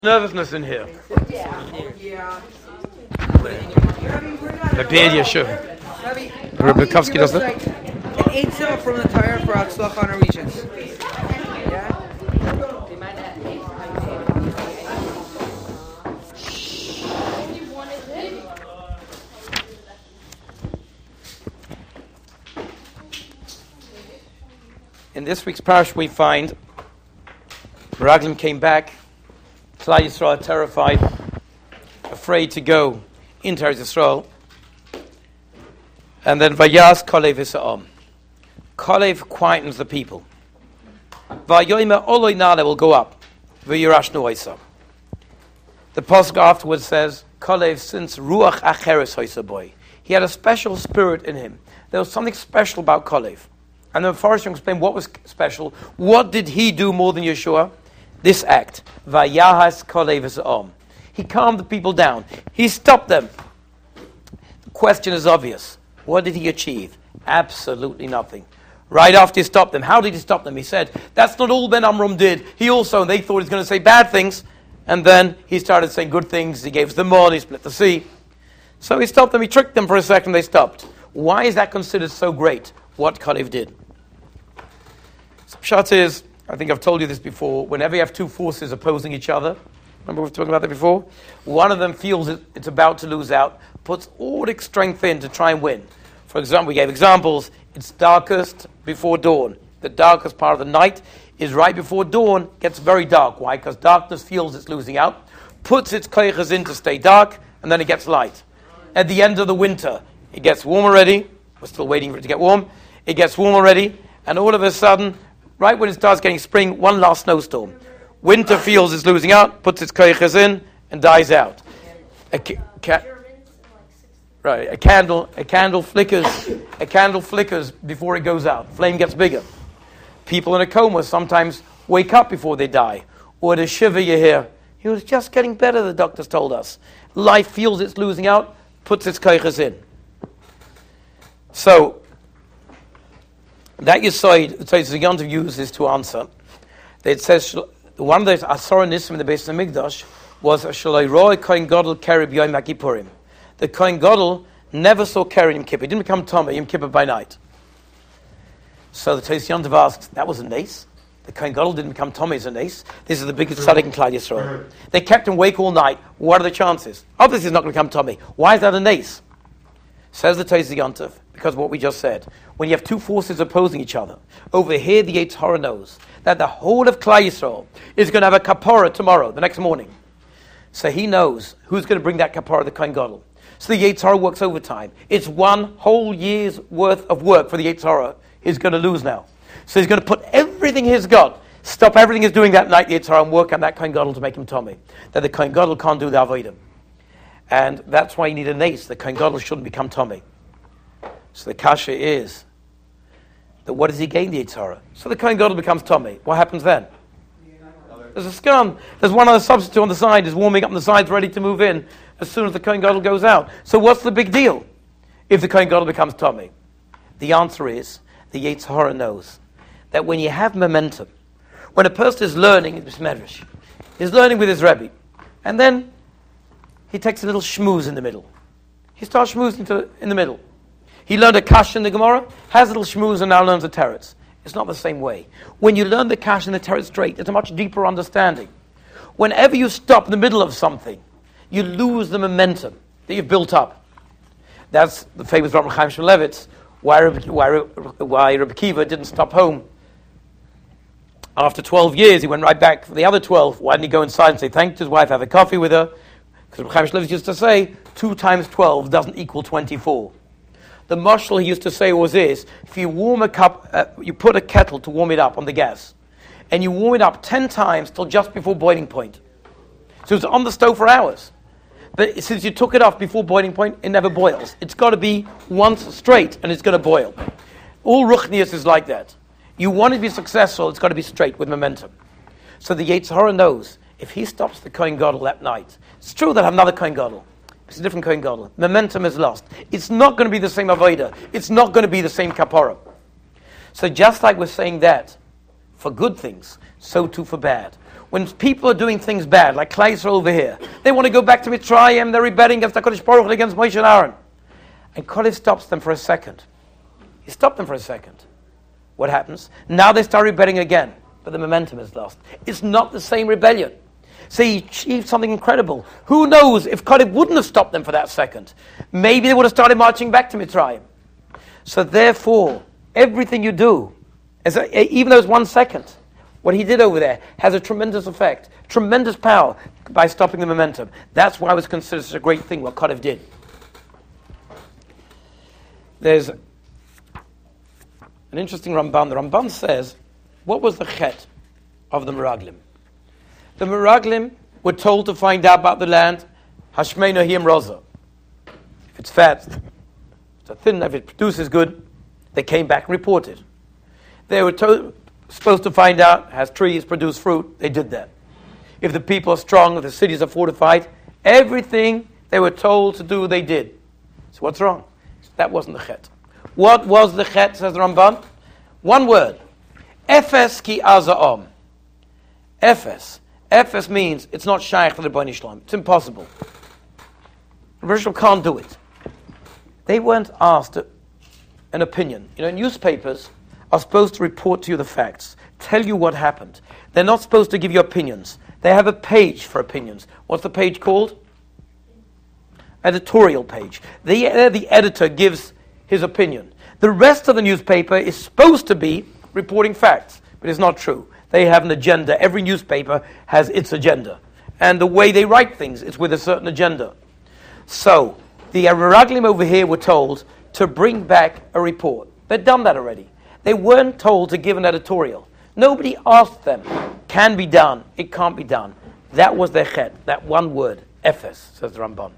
Nervousness in here. Maybe Yeshua. Rabbi Bukowski does that. An 8 from the tire for Atzlach on Norwegians. In this week's parish, we find Meraglim came back. Klal Yisrael terrified, afraid to go into Eretz Yisrael. And then Vayas Kalev Yisrael. Kalev quietens the people. Vayoyme Oloi Nale will go up. Vayirash Noisa. The pasuk afterwards says, Kalev since Ruach Acheres Hoisaboy. He had a special spirit in him. There was something special about Kalev. And the Mepharshim explain what was special. What did he do more than Yeshua? This act, Vayahas Kalev Yisrael. He calmed the people down. He stopped them. The question is obvious. What did he achieve? Absolutely nothing. Right after he stopped them, how did he stop them? He said, that's not all Ben Amram did. He also, they thought he was going to say bad things, and then he started saying good things. He gave us the mud, he split the sea. So he stopped them, he tricked them for a second, they stopped. Why is that considered so great, what Kalev did? So Pshat is, I think I've told you this before, whenever you have two forces opposing each other, remember we've talked about that before? One of them feels it's about to lose out, puts all its strength in to try and win. For example, we gave examples, it's darkest before dawn. The darkest part of the night is right before dawn, gets very dark. Why? Because darkness feels it's losing out, puts its koiches in to stay dark, and then it gets light. At the end of the winter, it gets warm already, we're still waiting for it to get warm, it gets warm already, and all of a sudden, right when it starts getting spring, one last snowstorm. Winter feels it's losing out, puts its koiches in, and dies out. A candle flickers before it goes out. Flame gets bigger. People in a coma sometimes wake up before they die. Or the shiva you hear, he was just getting better, the doctors told us. Life feels it's losing out, puts its koiches in. So, that Yesod, the Tzitz Yontiv uses to answer. It says, one of those Asor Nisim in the base of the Mikdash was a Shaloi Roi Kohen Gadol Kerib Yom HaKippurim. The Kohen Gadol never saw Kerib Yom Kippur. He didn't become Tomei Yom Kippur by night. So the Tzitz Yontiv asks, that was a nace? The Kohen Gadol didn't become Tomei as a nace? This is the biggest tzaddik in Klal Yisrael. They kept him awake all night. What are the chances? Obviously he's not going to become Tomei. Why is that a nace? Says the Tzitz Yontiv, because of what we just said. When you have two forces opposing each other, over here the Yetzer Hara knows that the whole of Klal Yisrael is going to have a kapara tomorrow, the next morning. So he knows who's going to bring that kapara, the Kohen Gadol. So the Yetzer Hara works overtime. It's one whole year's worth of work for the Yetzer Hara he's going to lose now. So he's going to put everything he's got, stop everything he's doing that night, the Yetzer Hara, and work on that Kohen Gadol to make him Tomei. That the Kohen Gadol can't do the Avodah. And that's why you need a nace. The Kohen Gadol shouldn't become Tomei. So the kasha is that what does he gain, the Yetzer Hara? So the Kohen Gadol becomes Tomei. What happens then? There's a scum. There's one other substitute on the side, is warming up on the sides, ready to move in as soon as the Kohen Gadol goes out. So what's the big deal if the Kohen Gadol becomes Tomei? The answer is, the Yetzer Hara knows that when you have momentum, when a person is learning in this medrash, he's learning with his Rebbe, and then he takes a little shmooze in the middle. He starts shmoozing in the middle. He learned a kash in the Gemara, has a little shmooze, and now learns a teretz. It's not the same way. When you learn the kash and the teretz straight, it's a much deeper understanding. Whenever you stop in the middle of something, you lose the momentum that you've built up. That's the famous Rabbi Chaim Shmulevitz, why Rabbi Kiva didn't stop home. After 12 years, he went right back for the other 12. Why didn't he go inside and say thank to his wife, have a coffee with her? Because Rabbi Chaim Shmulevitz used to say, 2 times 12 doesn't equal 24. The mashal he used to say was this: if you warm a cup, you put a kettle to warm it up on the gas, and you warm it up 10 times till just before boiling point. So it's on the stove for hours. But since you took it off before boiling point, it never boils. It's got to be once straight, and it's going to boil. All ruchnius is like that. You want to be successful, it's got to be straight with momentum. So the Yetzer Hara knows, if he stops the Kohen Gadol that night, it's true that I have another Kohen Gadol. It's a different Kohen Gadol. Momentum is lost. It's not going to be the same Avodah. It's not going to be the same kapara. So just like we're saying that for good things, so too for bad. When people are doing things bad, like Klai Yisrael over here, they want to go back to Mitzrayim, they're rebelling against HaKadosh Baruch Hu, against Moshe and Aaron. And Kodesh stops them for a second. He stopped them for a second. What happens? Now they start rebelling again, but the momentum is lost. It's not the same rebellion. So he achieved something incredible. Who knows if Kodesh wouldn't have stopped them for that second? Maybe they would have started marching back to Mitzrayim. So therefore, everything you do, even though it's 1 second, what he did over there has a tremendous effect, tremendous power by stopping the momentum. That's why it was considered such a great thing, what Kodesh did. There's an interesting Ramban. The Ramban says, what was the chet of the Meraglim? The Meraglim were told to find out about the land, Hashmeinu Hiyam Roza. If it's fat, if it's thin, if it produces good, they came back and reported. They were supposed to find out, has trees, produce fruit, they did that. If the people are strong, if the cities are fortified, everything they were told to do, they did. So what's wrong? That wasn't the chet. What was the chet, says the Ramban? One word. Efes ki aza'om. Efes. Efes means it's not shaykh to the Bnei Shalom. It's impossible. The Rishon can't do it. They weren't asked an opinion. Newspapers are supposed to report to you the facts, tell you what happened. They're not supposed to give you opinions. They have a page for opinions. What's the page called? Editorial page. The editor gives his opinion. The rest of the newspaper is supposed to be reporting facts, but it's not true. They have an agenda. Every newspaper has its agenda. And the way they write things is with a certain agenda. So, the Meraglim over here were told to bring back a report. They'd done that already. They weren't told to give an editorial. Nobody asked them, can be done, it can't be done. That was their chet, that one word, Efes, says the Ramban.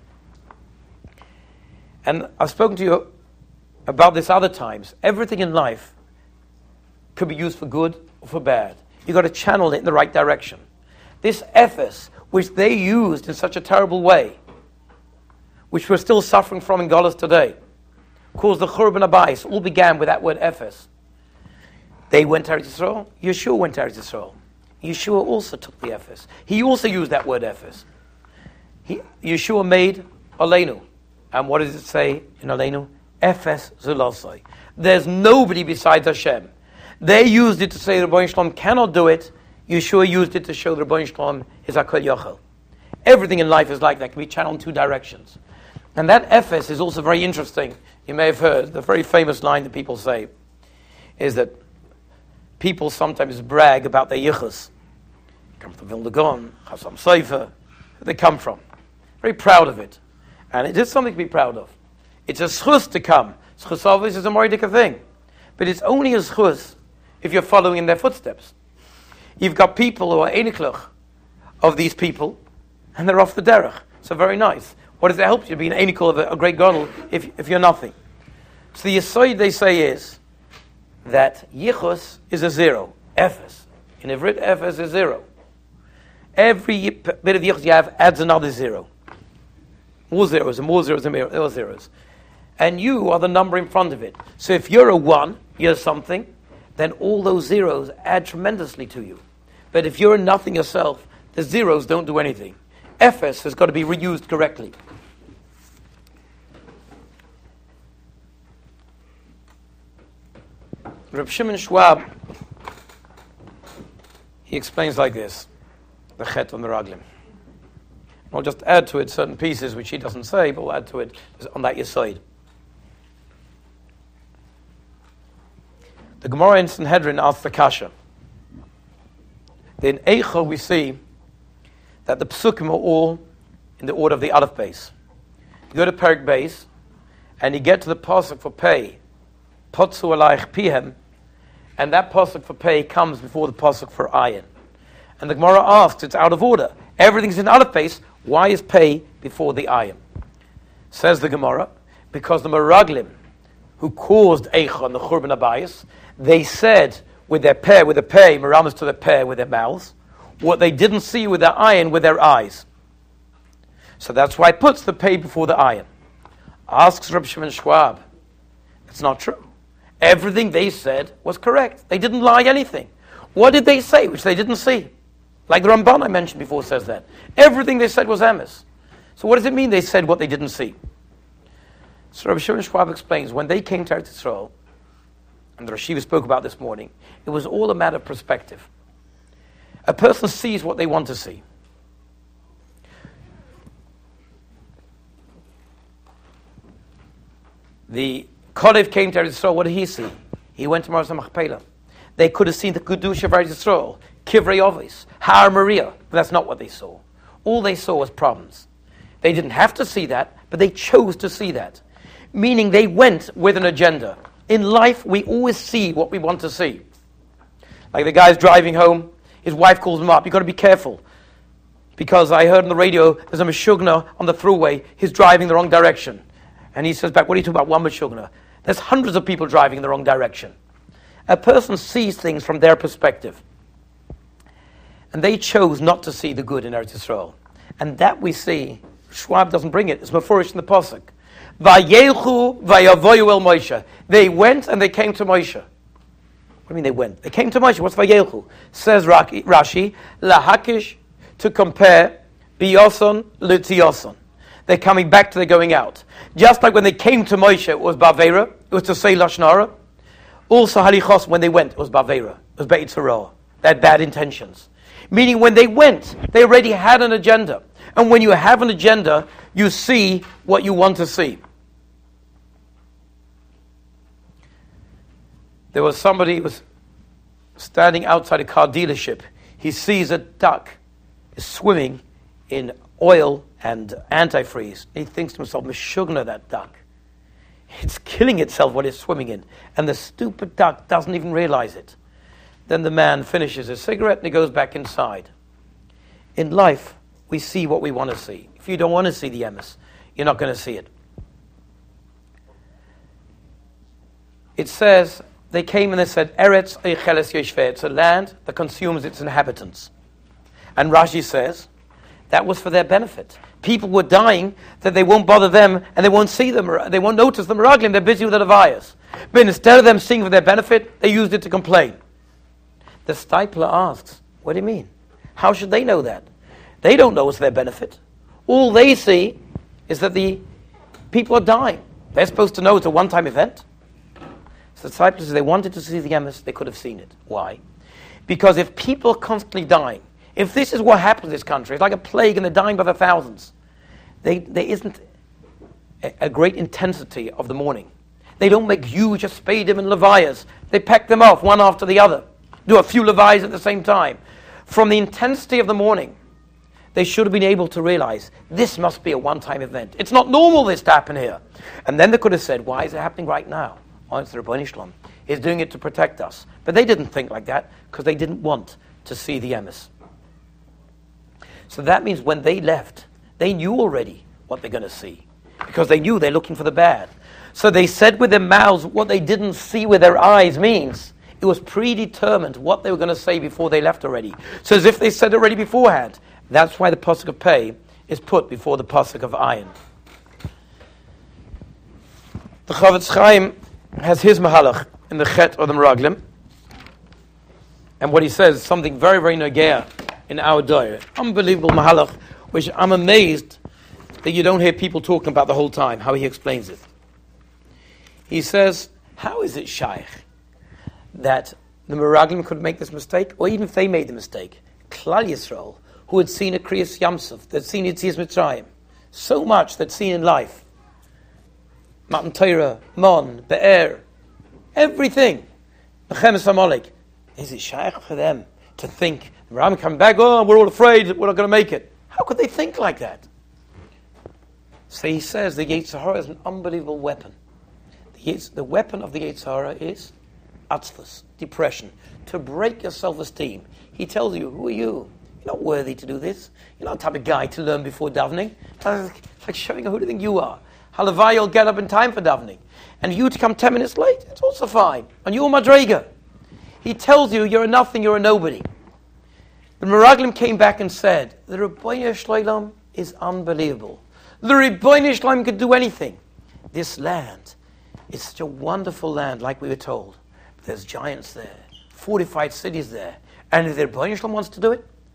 And I've spoken to you about this other times. Everything in life could be used for good or for bad. You've got to channel it in the right direction. This Efes, which they used in such a terrible way, which we're still suffering from in Golas today, caused the Churban Abayis, all began with that word Efes. They went to Eretz Yisrael. Yeshua went to Eretz Yisrael. Yeshua also took the Efes. He also used that word Efes. Yeshua made Aleinu. And what does it say in Aleinu? Efes Zulosai. There's nobody besides Hashem. They used it to say the Rebbeinu Shalom cannot do it. Yeshua used it to show the Rebbeinu Shalom is Hakol Yochel. Everything in life is like that. It can be channeled in two directions. And that Efes is also very interesting. You may have heard the very famous line that people say is that people sometimes brag about their yichus. They come from Vilna Gaon, Chassam Sofer, where they come from. Very proud of it. And it is something to be proud of. It's a schus to come. Schus always is a moridika thing. But it's only a schus if you're following in their footsteps. You've got people who are enikluch of these people, and they're off the derech. So very nice. What does it help you to be an enikul of a great gadol if you're nothing? So the yisoid they say is that yichus is a zero. Efes. In Ivrit, Efes is zero. Every bit of yichus you have adds another zero. More zeros and more zeros and more zeros. And you are the number in front of it. So if you're a 1, you're something, then all those zeros add tremendously to you. But if you're a nothing yourself, the zeros don't do anything. Efes has got to be reused correctly. Reb Shimon Schwab, he explains like this, the chet on the Raglim. I'll just add to it certain pieces which he doesn't say, but we'll add to it on that Yesod. The Gemara in Sanhedrin asks the Kasha. In Eicha we see that the Psukim are all in the order of the Aleph base. You go to Perek base, and you get to the pasuk for Pei, Potsu Alayich Pihem, and that pasuk for Pei comes before the pasuk for Ayin. And the Gemara asks, it's out of order. Everything's in Aleph base. Why is Pei before the Ayin? Says the Gemara, because the Meraglim, who caused Eicha and the Churban Abayis, they said with their Pei, Meramas to their Pei with their mouths, what they didn't see with their Ayin with their eyes. So that's why it puts the Pei before the Ayin. Asks Reb Shimon Schwab, it's not true. Everything they said was correct. They didn't lie anything. What did they say which they didn't see? Like the Ramban I mentioned before says that. Everything they said was emes. So what does it mean they said what they didn't see? So Rabbi Shimon Schwab explains, when they came to Eretz Yisrael, and the Rashiva spoke about this morning, it was all a matter of perspective. A person sees what they want to see. The Kodev came to Eretz Yisrael, what did he see? He went to Ma'aras HaMachpelah. They could have seen the Kedusha of Eretz Yisrael, Kivrei Ovis, Har Maria, but that's not what they saw. All they saw was problems. They didn't have to see that, but they chose to see that. Meaning they went with an agenda. In life, we always see what we want to see. Like the guy's driving home, his wife calls him up, you've got to be careful. Because I heard on the radio, there's a Meshugna on the thruway, he's driving the wrong direction. And he says back, what are you talking about, one Meshugna? There's hundreds of people driving in the wrong direction. A person sees things from their perspective. And they chose not to see the good in Eretz Yisrael. And that we see, Schwab doesn't bring it, it's Mefurish in the Pasuk. Vayelchu vayavoyu el Moshe. They went and they came to Moshe. What do you mean they went? They came to Moshe. What's Vayelchu? Says Rashi, lahakish, to compare biyoson l'tiyoson. They're coming back to the going out. Just like when they came to Moshe, it was Bavera, it was to say Lashon Hara. Also Halichos, when they went, it was Bavera, it was Beit Tzorah. They had bad intentions. Meaning when they went, they already had an agenda. And when you have an agenda, you see what you want to see. There was somebody who was standing outside a car dealership. He sees a duck is swimming in oil and antifreeze. He thinks to himself, Meshugna, that duck. It's killing itself what it's swimming in. And the stupid duck doesn't even realize it. Then the man finishes his cigarette and he goes back inside. In life, we see what we want to see. If you don't want to see the emes, you're not going to see it. It says, they came and they said, Eretz Eicheles Yeshveh, it's a land that consumes its inhabitants. And Rashi says, that was for their benefit. People were dying that they won't bother them and they won't see them, they won't notice the Meraglim, they're busy with the Levayas. But instead of them seeing for their benefit, they used it to complain. The Stipler asks, what do you mean? How should they know that? They don't know it's their benefit. All they see is that the people are dying. They're supposed to know it's a one-time event. So the disciples, if they wanted to see the emes, they could have seen it. Why? Because if people are constantly dying, if this is what happens in this country, it's like a plague and they're dying by the thousands, there isn't a great intensity of the mourning. They don't make huge aspedim and levayas. They pack them off one after the other. Do a few levayas at the same time. From the intensity of the mourning, they should have been able to realize this must be a one-time event. It's not normal this to happen here. And then they could have said, why is it happening right now? Oh, it's the Rebbeinu Shalom. He's doing it to protect us. But they didn't think like that because they didn't want to see the emes. So that means when they left, they knew already what they're going to see because they knew they're looking for the bad. So they said with their mouths what they didn't see with their eyes means it was predetermined what they were going to say before they left already. So as if they said already beforehand. That's why the pasuk of Pei is put before the pasuk of Ayin. The Chavetz Chaim has his mahalach in the Chet or the Meraglim. And what he says is something very, very nogea in our day. Unbelievable mahalach, which I'm amazed that you don't hear people talking about the whole time, how he explains it. He says, how is it shaykh that the Meraglim could make this mistake? Or even if they made the mistake, Klal Yisrael, who had seen a Kriyas Yamsuf, that seen Yetzias Mitzrayim, so much that's seen in life, Matan Torah, Mon, Be'er, everything, Mechemes HaMolek, is it shaykh for them to think, the Meraglim come back, oh, we're all afraid that we're not going to make it. How could they think like that? So he says the Yetzer Hara is an unbelievable weapon. The weapon of the Yetzer Hara is atzvus, depression, to break your self-esteem. He tells you, who are you? You're not worthy to do this. You're not the type of guy to learn before davening. It's like showing who do you think you are. Halavai, you'll get up in time for davening. And you to come 10 minutes late, it's also fine. And you're madrega. He tells you you're a nothing, you're a nobody. The Meraglim came back and said, the Rebbeinu Shalom is unbelievable. The Rebbeinu Shalom could do anything. This land is such a wonderful land, like we were told. But there's giants there, fortified cities there. And if the Rebbeinu Shalom wants to do it,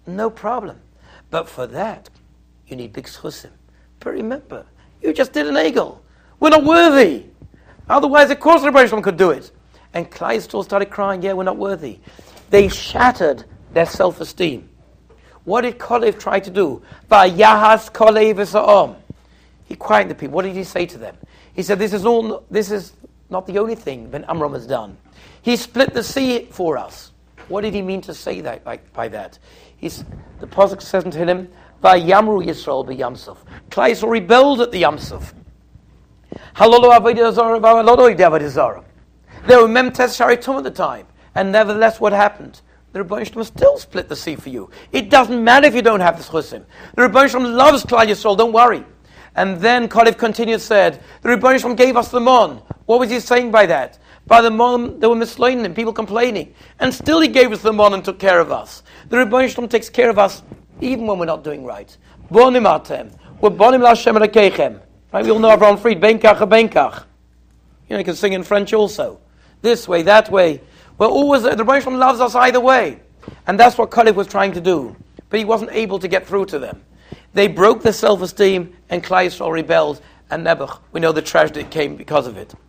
no problem. But for that, you need big schusim. But remember, you just did an egel. We're not worthy. Otherwise, of course, the Rebbe Shalom could do it. And Klal Yisrael started crying, yeah, we're not worthy. They shattered their self-esteem. What did Kalev try to do? Vayahas Kalev v'sa'om. He quieted the people. What did he say to them? He said, this is not the only thing Ben Amram has done. He split the sea for us. What did he mean to say that by that? The Pasuk says to him, Vayamru Yisrael b'Yamsuf. Klal Yisrael rebelled at the Yamsuf. Halolo avodah zarah v'halolo avodah zarah. They were Memtes Sharitum at the time. And nevertheless, what happened? The Rebbeinu Shalom still split the sea for you. It doesn't matter if you don't have the Schusim. The Rebbeinu Shalom loves Klal Yisrael, don't worry. And then Kalev continued, said, the Rebbeinu Shalom gave us the mon. What was he saying by that? By the mon, there were misleading, people complaining. And still he gave us the mon and took care of us. The Rebbeinu Shalom takes care of us even when we're not doing right. Bonim atem. We're bonim l'Hashem elokeichem. Right? We all know Avraham Fried, benkach benkach. You can sing in French also. This way, that way. We're always, the Rebbeinu Shalom loves us either way. And that's what Kalev was trying to do. But he wasn't able to get through to them. They broke their self-esteem, and Klal Yisrael rebelled, and Nebuch, we know the tragedy that came because of it.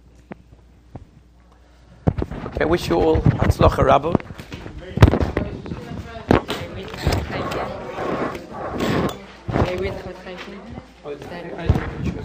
Okay, I wish you all Hatzlacha Rabbo. May I read the